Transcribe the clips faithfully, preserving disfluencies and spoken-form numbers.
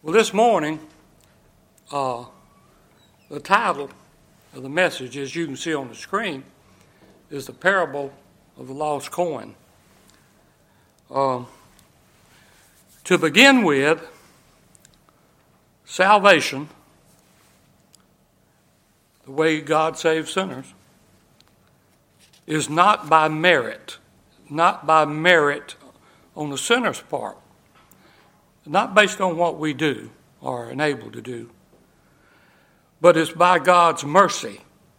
Well, this morning, uh, the title of the message, as you can see on the screen, is the parable of the lost coin. Uh, to begin with, salvation, the way God saves sinners, is not by merit, not by merit on the sinner's part, not based on what we do or are enabled to do, but it's by God's mercy.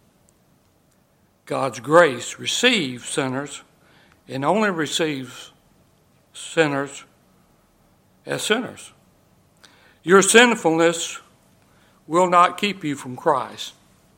God's grace receives sinners and only receives sinners as sinners. Your sinfulness will not keep you from Christ,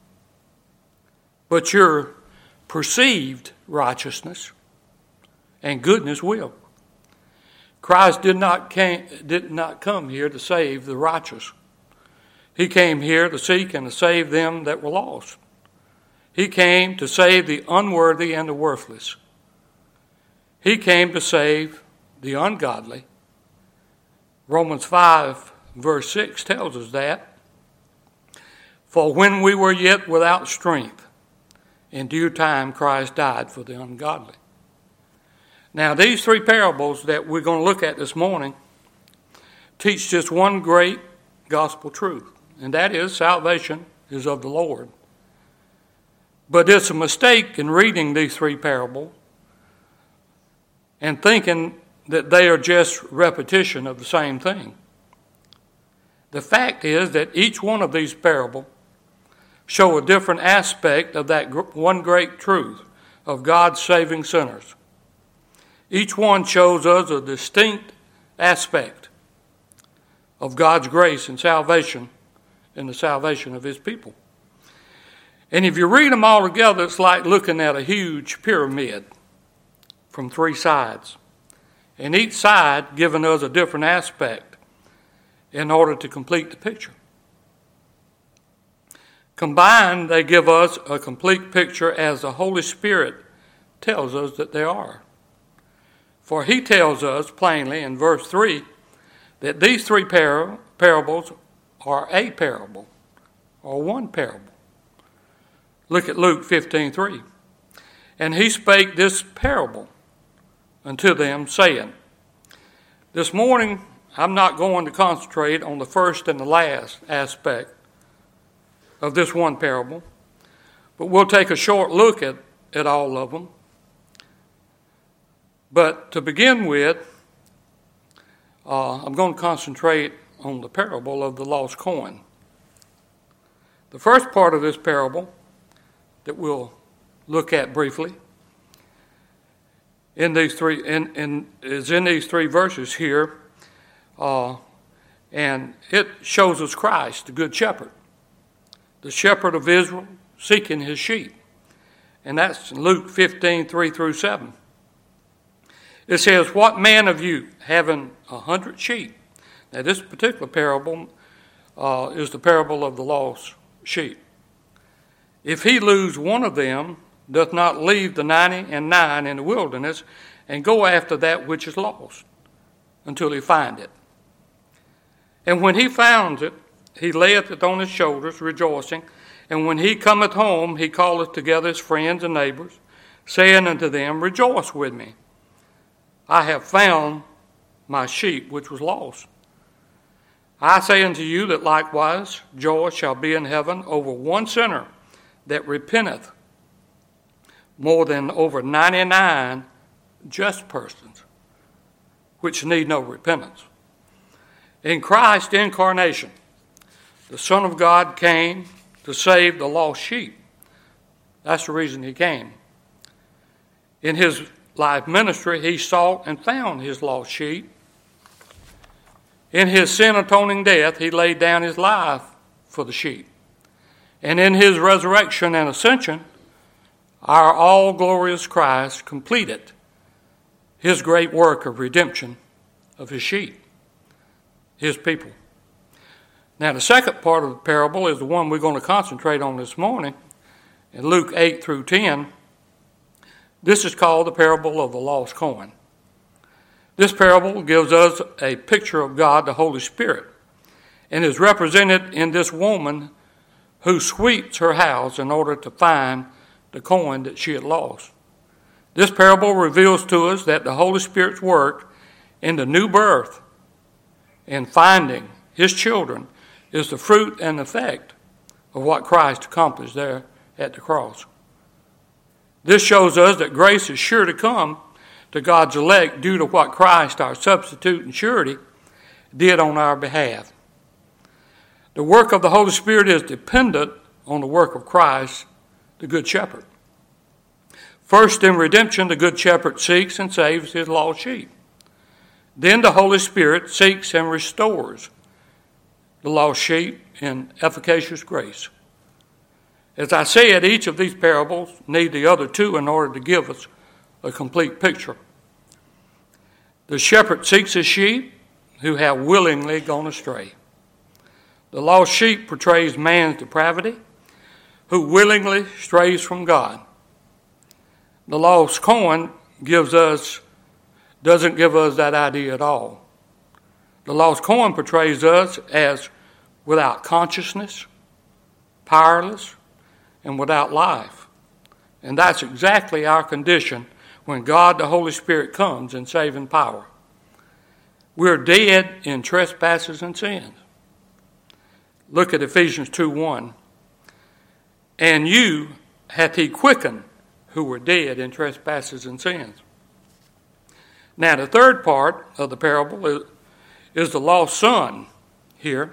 but your perceived righteousness and goodness will. Christ did not came, did not come here to save the righteous. He came here to seek and to save them that were lost. He came to save the unworthy and the worthless. He came to save the ungodly. Romans five, verse six tells us that. For when we were yet without strength, in due time Christ died for the ungodly. Now, these three parables that we're going to look at this morning teach just one great gospel truth, and that is salvation is of the Lord. But it's a mistake in reading these three parables and thinking that they are just repetition of the same thing. The fact is that each one of these parables show a different aspect of that one great truth of God saving sinners. Each one shows us a distinct aspect of God's grace and salvation in the salvation of His people. And if you read them all together, it's like looking at a huge pyramid from three sides. And each side giving us a different aspect in order to complete the picture. Combined, they give us a complete picture as the Holy Spirit tells us that they are. For He tells us plainly in verse three that these three par- parables are a parable, or one parable. Look at Luke fifteen three. And He spake this parable unto them, saying. This morning, I'm not going to concentrate on the first and the last aspect of this one parable, but we'll take a short look at, at all of them. But to begin with, uh, I'm going to concentrate on the parable of the lost coin. The first part of this parable that we'll look at briefly in these three in, in is in these three verses here, uh, and it shows us Christ, the Good Shepherd, the Shepherd of Israel, seeking His sheep, and that's in Luke fifteen three through seven. It says, "What man of you, having a hundred sheep?" Now, this particular parable uh, is the parable of the lost sheep. "If he lose one of them, doth not leave the ninety and nine in the wilderness, and go after that which is lost, until he find it. And when he finds it, he layeth it on his shoulders, rejoicing. And when he cometh home, he calleth together his friends and neighbors, saying unto them, Rejoice with me. I have found my sheep which was lost. I say unto you that likewise joy shall be in heaven over one sinner that repenteth, more than over ninety-nine just persons, which need no repentance." In Christ's incarnation, the Son of God came to save the lost sheep. That's the reason He came. In His life ministry, He sought and found His lost sheep. In His sin-atoning death, He laid down His life for the sheep. And in His resurrection and ascension, our all-glorious Christ completed His great work of redemption of His sheep, His people. Now, the second part of the parable is the one we're going to concentrate on this morning, in Luke eight through ten. This is called the parable of the lost coin. This parable gives us a picture of God, the Holy Spirit, and is represented in this woman who sweeps her house in order to find the coin that she had lost. This parable reveals to us that the Holy Spirit's work in the new birth and finding his children is the fruit and effect of what Christ accomplished there at the cross. This shows us that grace is sure to come to God's elect due to what Christ, our substitute and surety, did on our behalf. The work of the Holy Spirit is dependent on the work of Christ, the Good Shepherd. First, in redemption, the Good Shepherd seeks and saves his lost sheep. Then the Holy Spirit seeks and restores the lost sheep in efficacious grace. As I said, each of these parables need the other two in order to give us a complete picture. The shepherd seeks his sheep who have willingly gone astray. The lost sheep portrays man's depravity, who willingly strays from God. The lost coin gives us, doesn't give us that idea at all. The lost coin portrays us as without consciousness, powerless, and without life. And that's exactly our condition when God the Holy Spirit comes in saving power. We're dead in trespasses and sins. Look at Ephesians two one. And you hath he quickened who were dead in trespasses and sins. Now the third part of the parable is, is the lost son here.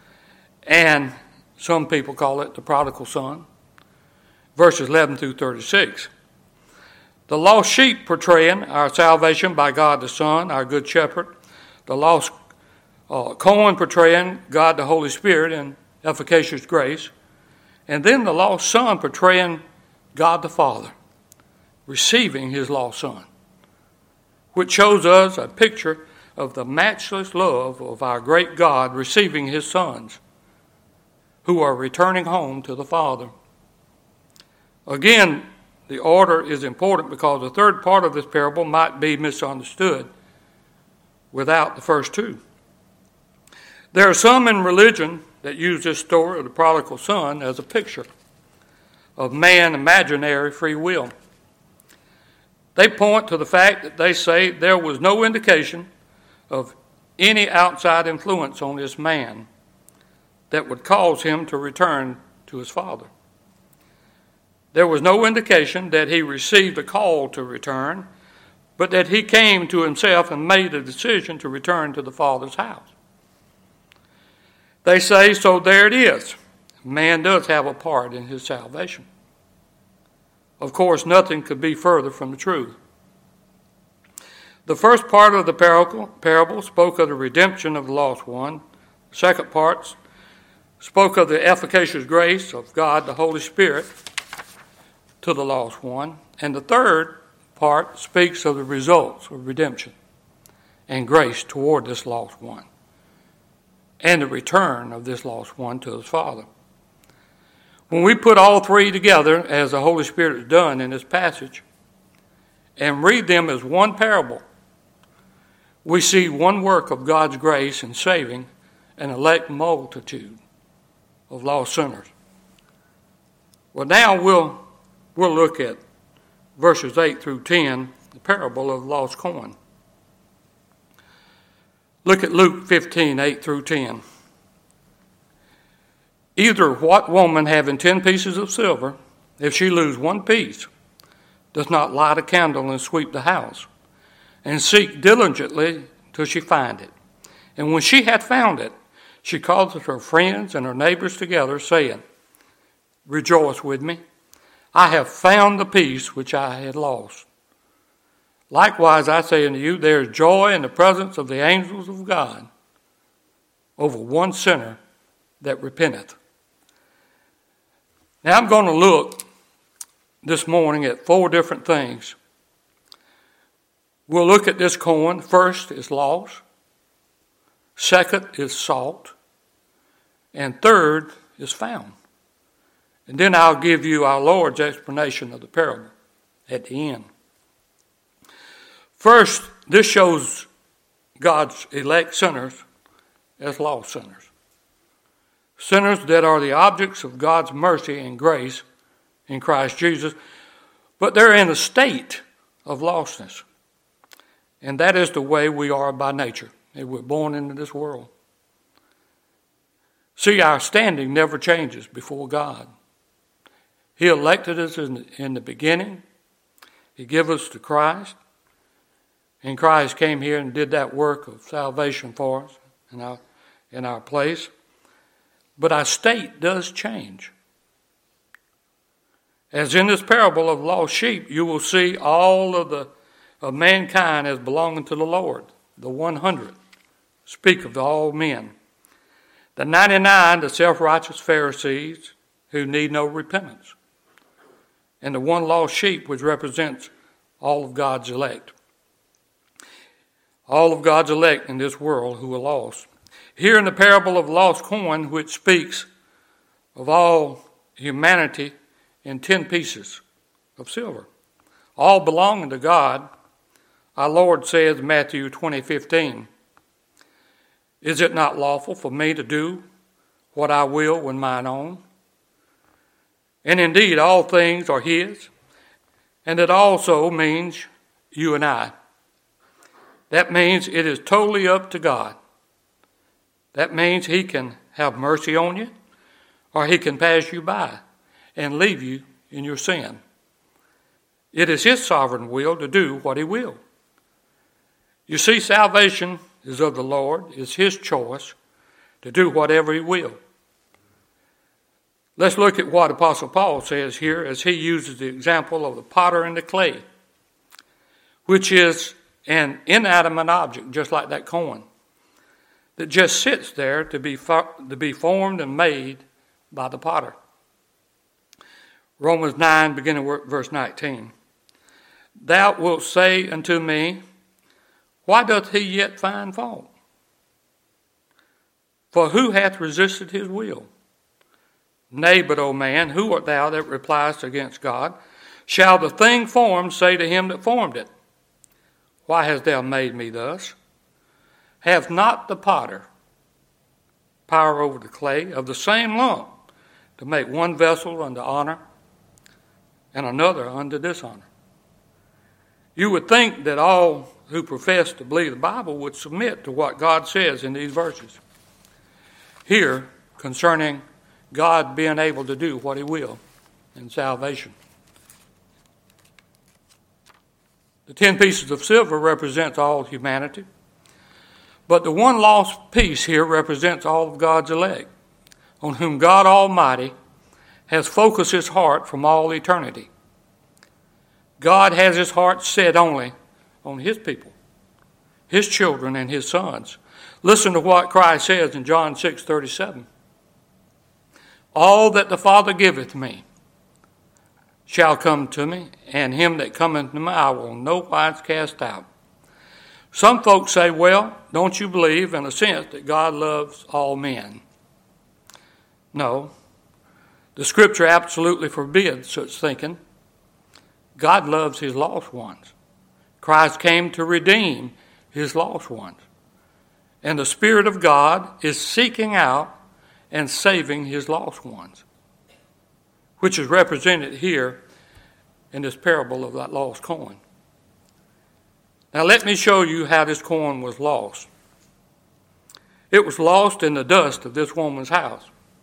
And some people call it the prodigal son. Verses eleven through thirty-six. The lost sheep portraying our salvation by God the Son, our good shepherd. The lost uh, coin portraying God the Holy Spirit in efficacious grace. And then the lost son portraying God the Father, receiving his lost son, which shows us a picture of the matchless love of our great God receiving his sons who are returning home to the Father. Again, the order is important because the third part of this parable might be misunderstood without the first two. There are some in religion that use this story of the prodigal son as a picture of man's imaginary free will. They point to the fact that they say there was no indication of any outside influence on this man that would cause him to return to his father. There was no indication that he received a call to return, but that he came to himself and made a decision to return to the Father's house. They say, so there it is. Man does have a part in his salvation. Of course, nothing could be further from the truth. The first part of the parable, parable spoke of the redemption of the lost one. The second part spoke of the efficacious grace of God, the Holy Spirit, to the lost one. And the third part speaks of the results of redemption and grace toward this lost one and the return of this lost one to his Father. When we put all three together, as the Holy Spirit has done in this passage, and read them as one parable, we see one work of God's grace in saving an elect multitude of lost sinners. Well, now we'll we'll look at verses eight through ten, the parable of the lost coin. Look at Luke fifteen, eight through ten. Either what woman having ten pieces of silver, if she lose one piece, does not light a candle and sweep the house, and seek diligently till she find it. And when she hath found it, she calleth her friends and her neighbors together, saying, Rejoice with me, I have found the piece which I had lost. Likewise, I say unto you, there is joy in the presence of the angels of God over one sinner that repenteth. Now I'm going to look this morning at four different things. We'll look at this coin. First is lost. Second is sought. And third is found. And then I'll give you our Lord's explanation of the parable at the end. First, this shows God's elect sinners as lost sinners. sinners that are the objects of God's mercy and grace in Christ Jesus, but they're in a state of lostness. And that is the way we are by nature, as we're born into this world. See, our standing never changes before God. He elected us in the, in the beginning. He gave us to Christ. And Christ came here and did that work of salvation for us in our, in our place. But our state does change. As in this parable of lost sheep, you will see all of the of mankind as belonging to the Lord, the one hundred, speak of all men. The ninety-nine, the self-righteous Pharisees who need no repentance. And the one lost sheep, which represents all of God's elect. All of God's elect in this world who are lost. Here in the parable of the lost coin, which speaks of all humanity in ten pieces of silver, all belonging to God, our Lord says in Matthew twenty fifteen, "Is it not lawful for me to do what I will with mine own? And indeed all things are his." And it also means you and I. That means it is totally up to God. That means he can have mercy on you, or he can pass you by and leave you in your sin. It is his sovereign will to do what he will. You see, salvation is of the Lord. It's his choice to do whatever he will. Let's look at what Apostle Paul says here as he uses the example of the potter and the clay, which is an inanimate object, just like that coin, that just sits there to be, to be formed and made by the potter. Romans nine, beginning verse nineteen. "Thou wilt say unto me, why doth he yet find fault? For who hath resisted his will? Nay, but, O man, who art thou that repliest against God? Shall the thing formed say to him that formed it, why hast thou made me thus? Hath not the potter power over the clay of the same lump to make one vessel unto honor and another unto dishonor?" You would think that all who profess to believe the Bible would submit to what God says in these verses here concerning God being able to do what he will in salvation. The ten pieces of silver represents all humanity, but the one lost piece here represents all of God's elect, on whom God Almighty has focused his heart from all eternity. God has his heart set only on his people, his children and his sons. Listen to what Christ says in John six thirty-seven. "All that the Father giveth me shall come to me, and him that cometh to me I will no wise cast out." Some folks say, well, don't you believe in a sense that God loves all men? No. The Scripture absolutely forbids such thinking. God loves his lost ones. Christ came to redeem his lost ones. And the Spirit of God is seeking out and saving his lost ones, which is represented here in this parable of that lost coin. Now let me show you how this coin was lost. It was lost in the dust of this woman's house,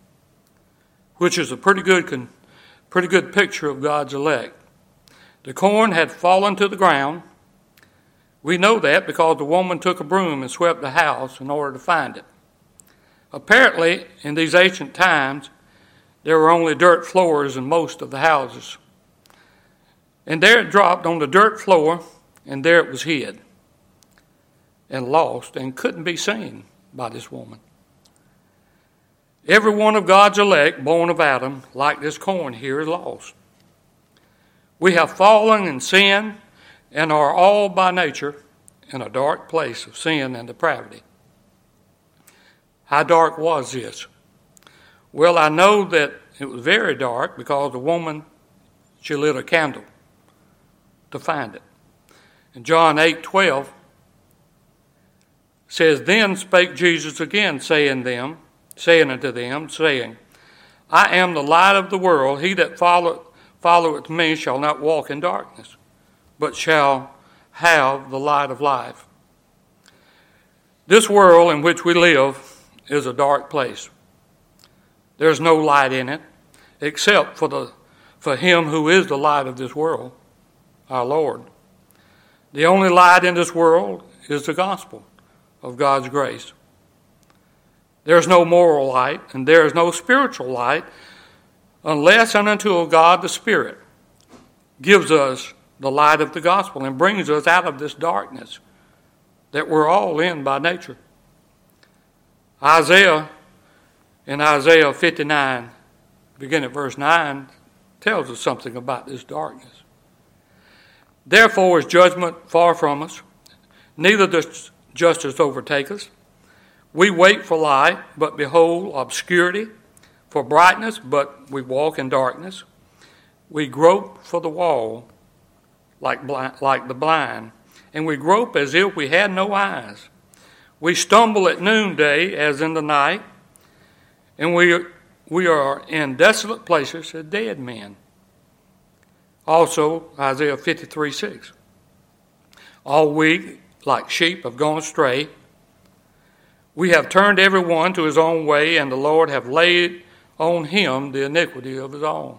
which is a pretty good, pretty good picture of God's elect. The coin had fallen to the ground. We know that because the woman took a broom and swept the house in order to find it. Apparently, in these ancient times, there were only dirt floors in most of the houses. And there it dropped on the dirt floor, and there it was hid and lost and couldn't be seen by this woman. Every one of God's elect, born of Adam, like this coin here, is lost. We have fallen in sin and are all by nature in a dark place of sin and depravity. How dark was this? Well, I know that it was very dark because the woman, she lit a candle to find it. And John eight twelve says, "Then spake Jesus again, saying them, saying unto them, saying, I am the light of the world. He that followeth, followeth me shall not walk in darkness, but shall have the light of life. This world in which we live is a dark place. There's no light in it, except for the for him who is the light of this world, our Lord. The only light in this world is the gospel of God's grace. There's no moral light, and there is no spiritual light, unless and until God the Spirit gives us the light of the gospel and brings us out of this darkness that we're all in by nature. Isaiah, in Isaiah fifty-nine, beginning at verse nine, tells us something about this darkness. Therefore is judgment far from us, neither does justice overtake us. We wait for light, but behold obscurity, for brightness, but we walk in darkness. We grope for the wall like blind, like the blind, and we grope as if we had no eyes. We stumble at noonday as in the night, and we, we are in desolate places as dead men. Also, Isaiah fifty-three six. All we, like sheep, have gone astray. We have turned every one to his own way, and the Lord hath laid on him the iniquity of his own.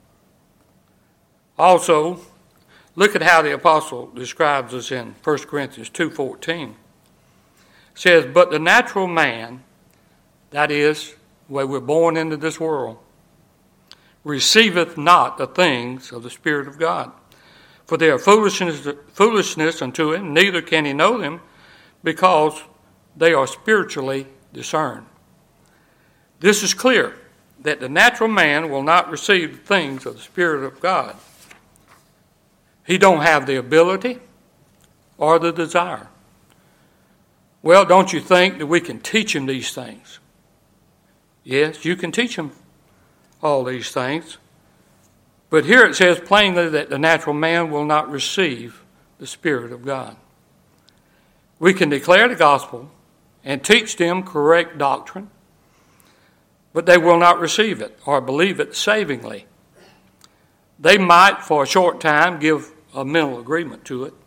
Also, look at how the apostle describes us in First Corinthians two fourteen. It says, but the natural man, that is, the way we're born into this world, receiveth not the things of the Spirit of God, for they are foolishness, foolishness unto him, neither can he know them, because they are spiritually discerned. This is clear, that the natural man will not receive the things of the Spirit of God. He don't have the ability or the desire. Well, don't you think that we can teach him these things? Yes, you can teach him all these things. But here it says plainly that the natural man will not receive the Spirit of God. We can declare the gospel and teach them correct doctrine, but they will not receive it or believe it savingly. They might, for a short time, give a mental agreement to it,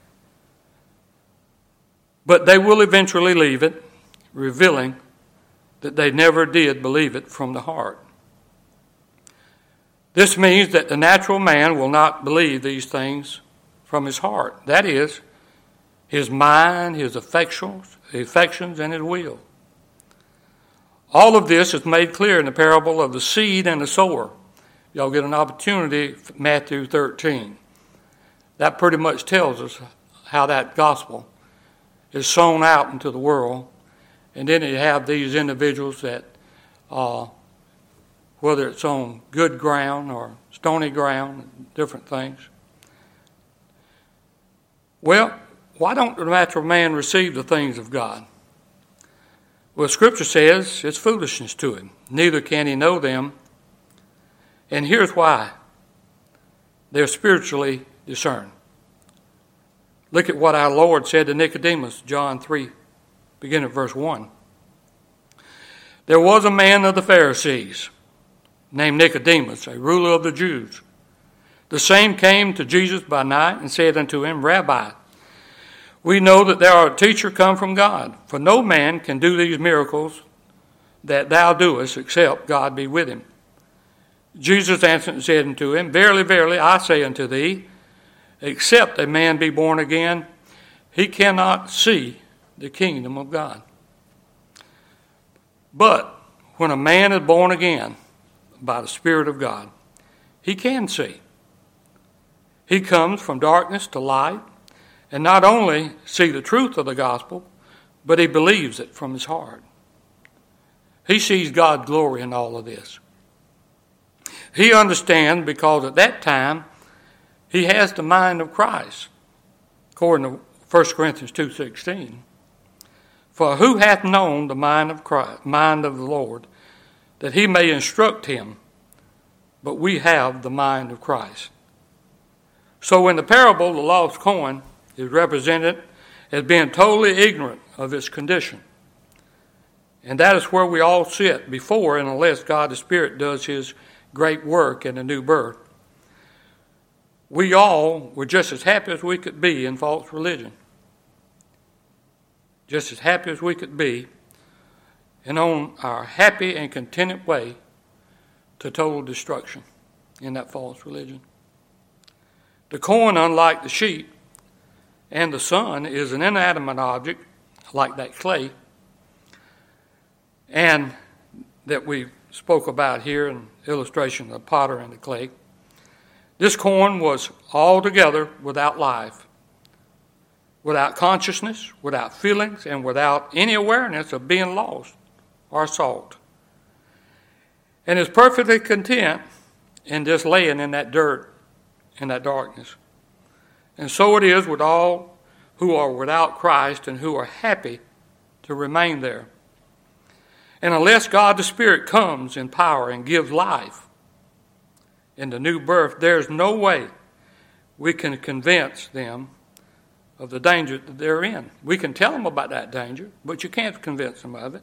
but they will eventually leave it, revealing that they never did believe it from the heart. This means that the natural man will not believe these things from his heart. That is, his mind, his affections, affections, and his will. All of this is made clear in the parable of the seed and the sower. Y'all get an opportunity, Matthew thirteen. That pretty much tells us how that gospel is sown out into the world. And then you have these individuals that, uh, whether it's on good ground or stony ground, different things. Well, why don't the natural man receive the things of God? Well, Scripture says it's foolishness to him. Neither can he know them. And here's why. They're spiritually discerned. Look at what our Lord said to Nicodemus, John three, beginning at verse one. There was a man of the Pharisees named Nicodemus, a ruler of the Jews. The same came to Jesus by night and said unto him, Rabbi, we know that thou art a teacher come from God, for no man can do these miracles that thou doest, except God be with him. Jesus answered and said unto him, Verily, verily, I say unto thee, except a man be born again, he cannot see the kingdom of God. But when a man is born again by the Spirit of God, he can see. He comes from darkness to light, and not only see the truth of the gospel, but he believes it from his heart. He sees God's glory in all of this. He understands because at that time he has the mind of Christ, according to First Corinthians two sixteen. For who hath known the mind of Christ, mind of the Lord, that he may instruct him? But we have the mind of Christ. So in the parable, the lost coin is represented as being totally ignorant of its condition. And that is where we all sit before and unless God the Spirit does his great work in a new birth. We all were just as happy as we could be in false religion. Just as happy as we could be, and on our happy and contented way to total destruction in that false religion. The corn, unlike the sheep and the sun, is an inanimate object like that clay, and that we spoke about here in illustration of the potter and the clay. This corn was altogether without life, without consciousness, without feelings, and without any awareness of being lost or salt. And is perfectly content in just laying in that dirt, in that darkness. And so it is with all who are without Christ and who are happy to remain there. And unless God the Spirit comes in power and gives life in the new birth, there's no way we can convince them of the danger that they're in. We can tell them about that danger, but you can't convince them of it.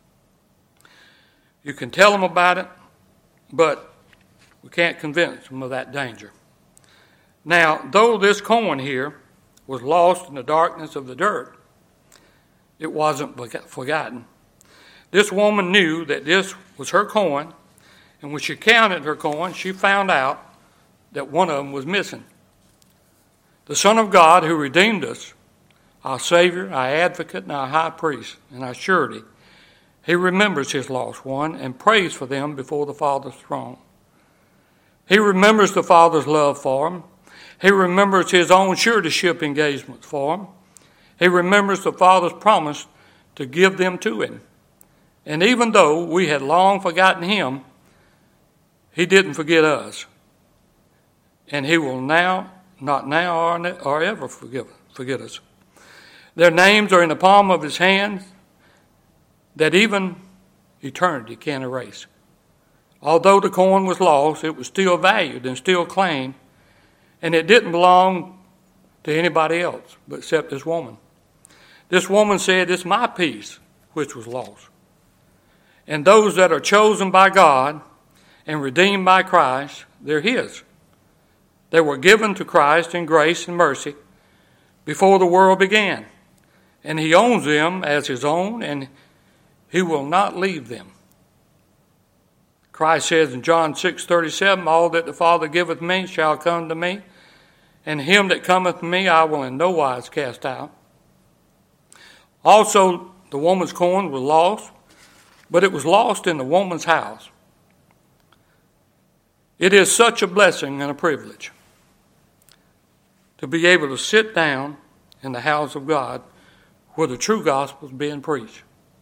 You can tell them about it, but we can't convince them of that danger. Now, though this corn here was lost in the darkness of the dirt, it wasn't forgotten. This woman knew that this was her coin, and when she counted her coins, she found out that one of them was missing. The Son of God who redeemed us, our Savior, our advocate, and our high priest, and our surety, he remembers his lost one and prays for them before the Father's throne. He remembers the Father's love for him. He remembers his own suretyship engagements for him. He remembers the Father's promise to give them to him. And even though we had long forgotten him, he didn't forget us. And he will now, not now or, ne- or ever forgive, forget us. Their names are in the palm of his hand that even eternity can't erase. Although the coin was lost, it was still valued and still claimed, and it didn't belong to anybody else but except this woman. This woman said, "It's my piece which was lost." And those that are chosen by God and redeemed by Christ, they're his. They were given to Christ in grace and mercy before the world began. And he owns them as his own, and he will not leave them. Christ says in John six thirty-seven, "All that the Father giveth me shall come to me, and him that cometh to me I will in no wise cast out." Also, the woman's coin was lost, but it was lost in the woman's house. It is such a blessing and a privilege to be able to sit down in the house of God where the true gospel is being preached.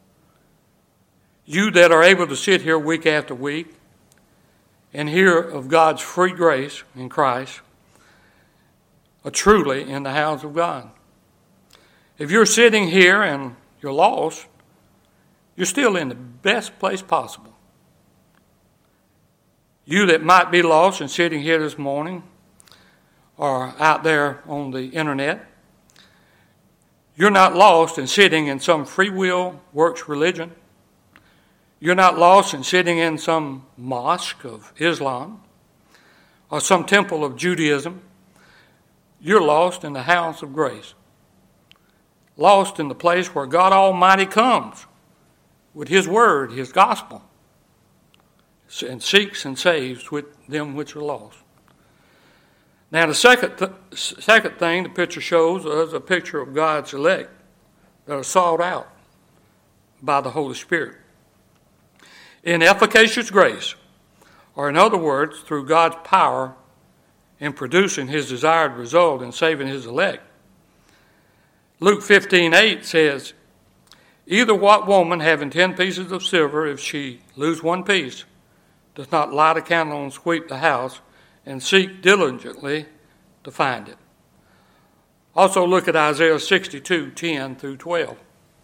You that are able to sit here week after week and hear of God's free grace in Christ are truly in the house of God. If you're sitting here and you're lost, you're still in the best place possible. You that might be lost and sitting here this morning or out there on the internet, you're not lost in sitting in some free will works religion. You're not lost in sitting in some mosque of Islam or some temple of Judaism. You're lost in the house of grace. Lost in the place where God Almighty comes with his word, his gospel, and seeks and saves with them which are lost. Now the second th- second thing the picture shows is a picture of God's elect that are sought out by the Holy Spirit. In efficacious grace, or in other words, through God's power in producing his desired result in saving his elect. Luke fifteen eight says, "Either what woman having ten pieces of silver, if she lose one piece, does not light a candle and sweep the house and seek diligently to find it." Also look at Isaiah sixty-two ten through twelve.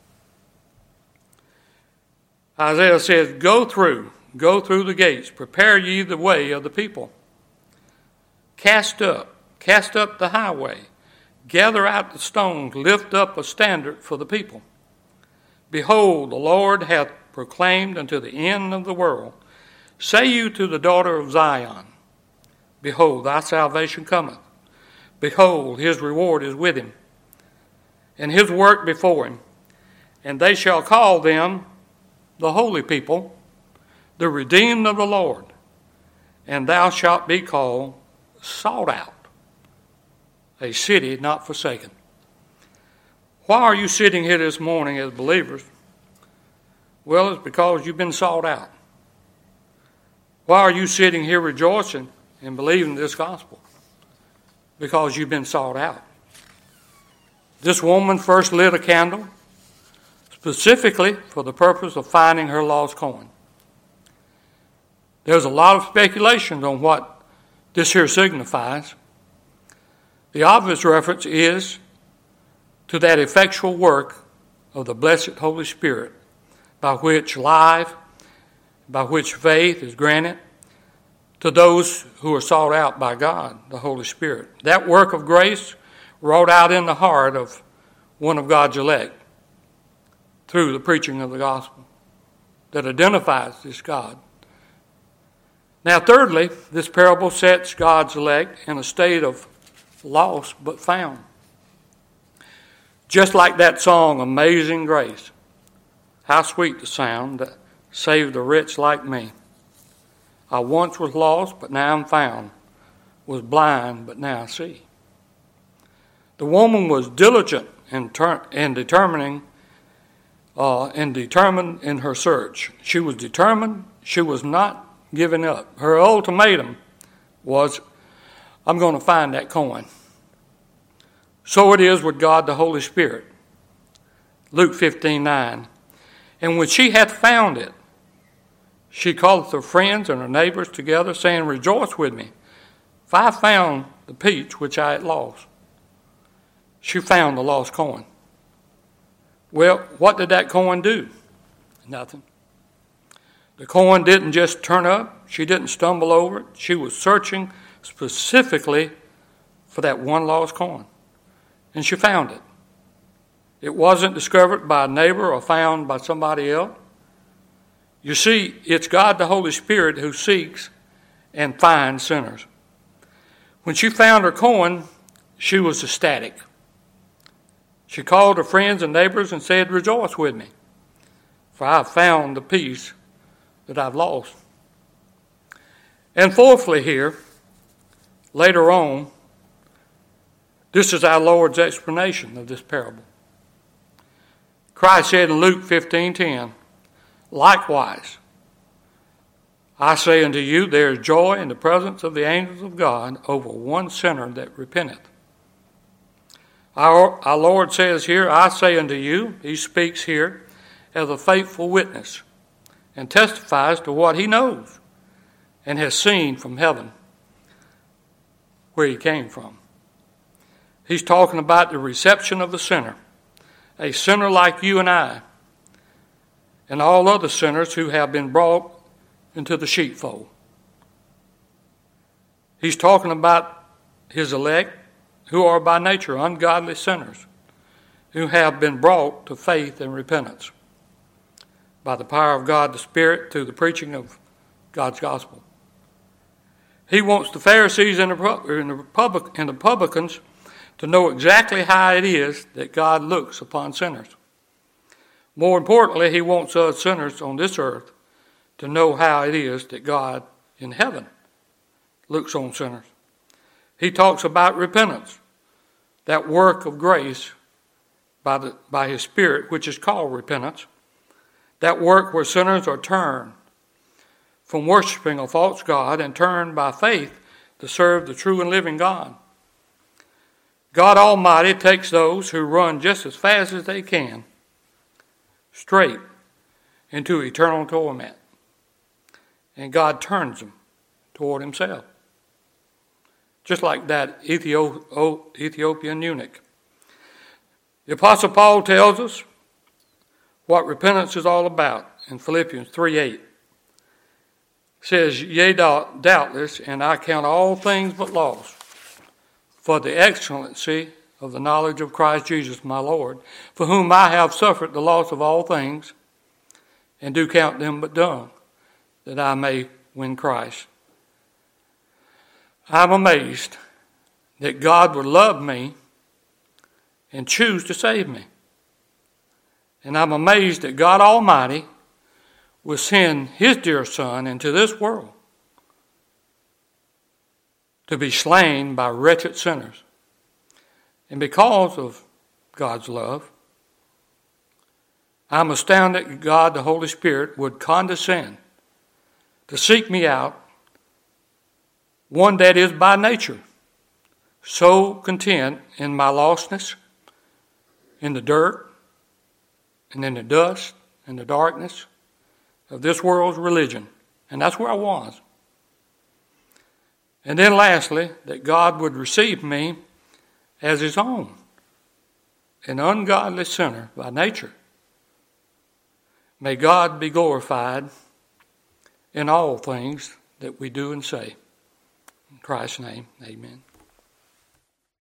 Isaiah says, "Go through, go through the gates, prepare ye the way of the people. Cast up, cast up the highway, gather out the stones, lift up a standard for the people. Behold, the Lord hath proclaimed unto the end of the world. Say you to the daughter of Zion, behold, thy salvation cometh. Behold, his reward is with him, and his work before him. And they shall call them the holy people, the redeemed of the Lord. And thou shalt be called sought out, a city not forsaken. Why are you sitting here this morning as believers? Well, it's because you've been sought out. Why are you sitting here rejoicing and believing this gospel? Because you've been sought out. This woman first lit a candle specifically for the purpose of finding her lost coin. There's a lot of speculation on what this here signifies. The obvious reference is to that effectual work of the blessed Holy Spirit, by which life, by which faith is granted to those who are sought out by God, the Holy Spirit. That work of grace wrought out in the heart of one of God's elect through the preaching of the gospel that identifies this God. Now, thirdly, this parable sets God's elect in a state of lost but found. Just like that song, Amazing Grace. How sweet the sound that saved a wretch like me. I once was lost, but now I'm found. Was blind, but now I see. The woman was diligent in, ter- in determining uh, and determined in her search. She was determined. She was not giving up. Her ultimatum was, I'm going to find that coin. So it is with God the Holy Spirit. Luke fifteen nine. And when she hath found it, she calleth her friends and her neighbors together, saying, Rejoice with me, for I found the peach which I had lost. She found the lost coin. Well, what did that coin do? Nothing. The coin didn't just turn up. She didn't stumble over it. She was searching specifically for that one lost coin. And she found it. It wasn't discovered by a neighbor or found by somebody else. You see, it's God the Holy Spirit who seeks and finds sinners. When she found her coin, she was ecstatic. She called her friends and neighbors and said, Rejoice with me, for I have found the piece that I've lost. And fourthly here, later on, this is our Lord's explanation of this parable. Christ said in Luke fifteen ten, Likewise, I say unto you, there is joy in the presence of the angels of God over one sinner that repenteth. Our, our Lord says here, I say unto you, he speaks here as a faithful witness and testifies to what he knows and has seen from heaven where he came from. He's talking about the reception of the sinner, a sinner like you and I, and all other sinners who have been brought into the sheepfold. He's talking about his elect who are by nature ungodly sinners, who have been brought to faith and repentance by the power of God the Spirit through the preaching of God's gospel. He wants the Pharisees and the publicans to know exactly how it is that God looks upon sinners. More importantly, he wants us sinners on this earth to know how it is that God in heaven looks on sinners. He talks about repentance, that work of grace by, the, by his Spirit, which is called repentance, that work where sinners are turned from worshiping a false God and turned by faith to serve the true and living God. God Almighty takes those who run just as fast as they can straight into eternal torment, and God turns them toward himself. Just like that Ethiopian eunuch. The Apostle Paul tells us what repentance is all about in Philippians three eight. It says, Yea, doubtless, and I count all things but loss, for the excellency of the knowledge of Christ Jesus my Lord, for whom I have suffered the loss of all things, and do count them but dung, that I may win Christ. I'm amazed that God would love me and choose to save me. And I'm amazed that God Almighty would send His dear Son into this world to be slain by wretched sinners. And because of God's love, I'm astounded that God, the Holy Spirit, would condescend to seek me out, one that is by nature so content in my lostness, in the dirt, and in the dust, and the darkness of this world's religion. And that's where I was. And then lastly, that God would receive me as His own, an ungodly sinner by nature. May God be glorified in all things that we do and say. In Christ's name, amen.